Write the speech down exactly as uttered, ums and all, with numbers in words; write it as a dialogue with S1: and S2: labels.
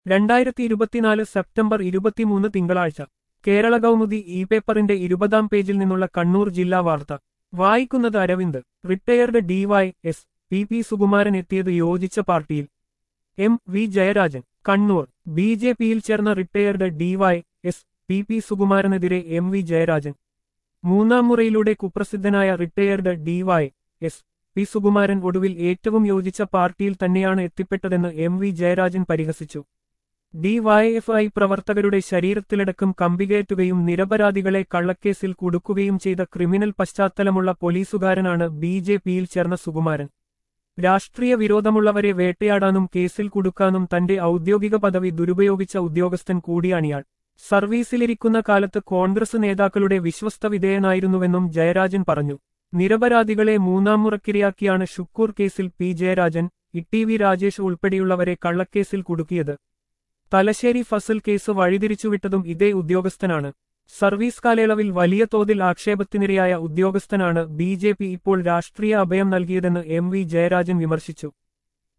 S1: രണ്ടായിരത്തി ഇരുപത്തിനാല് സെപ്റ്റംബർ ഇരുപത്തിമൂന്ന് തിങ്കളാഴ്ച കേരള കൗമുദി ഇ പേപ്പറിന്റെ ഇരുപതാം പേജിൽ നിന്നുള്ള കണ്ണൂർ ജില്ലാ വാർത്ത വായിക്കുന്നത് Aravind. Retired D Y S P P Sukumaran എത്തിയത് യോജിച്ച പാർട്ടിയിൽ. M V Jayarajan, Kannur. B J പിയിൽ ചേർന്ന retired D Y S P P സുകുമാരനെതിരെ എം വി ജയരാജൻ. മൂന്നാം മുറയിലൂടെ കുപ്രസിദ്ധനായ retired D Y S P Sukumaran ഒടുവിൽ ഏറ്റവും യോജിച്ച പാർട്ടിയിൽ തന്നെയാണ് എത്തിപ്പെട്ടതെന്ന് എം വി ജയരാജൻ പരിഹസിച്ചു. ഡിവൈഎഫ്ഐ പ്രവർത്തകരുടെ ശരീരത്തിലടക്കം കമ്പികയറ്റുകയും നിരപരാധികളെ കള്ളക്കേസിൽ കുടുക്കുകയും ചെയ്ത ക്രിമിനൽ പശ്ചാത്തലമുള്ള പോലീസുകാരനാണ് ബി ജെ പിയിൽ ചേർന്ന സുകുമാരൻ. രാഷ്ട്രീയ വിരോധമുള്ളവരെ വേട്ടയാടാനും കേസിൽ കുടുക്കാനും തന്റെ ഔദ്യോഗിക പദവി ദുരുപയോഗിച്ച ഉദ്യോഗസ്ഥൻ കൂടിയാണിയാൾ. സർവീസിലിരിക്കുന്ന കാലത്ത് കോൺഗ്രസ് നേതാക്കളുടെ വിശ്വസ്ത വിധേയനായിരുന്നുവെന്നും ജയരാജൻ പറഞ്ഞു. നിരപരാധികളെ മൂന്നാം മുറക്കിരയാക്കിയാണ് ഷുക്കൂർ കേസിൽ P Jayarajan, E T V Rajesh ഉൾപ്പെടെയുള്ളവരെ കള്ളക്കേസിൽ കുടുക്കിയത്. തലശ്ശേരി ഫസൽ കേസ് വഴിതിരിച്ചുവിട്ടതും ഇതേ ഉദ്യോഗസ്ഥനാണ്. സർവീസ് കാലയളവിൽ വലിയ തോതിൽ ആക്ഷേപത്തിനിരയായ ഉദ്യോഗസ്ഥനാണ് ബി ജെ പി ഇപ്പോൾ രാഷ്ട്രീയ അഭയം നൽകിയതെന്ന് എം വി ജയരാജൻ വിമർശിച്ചു.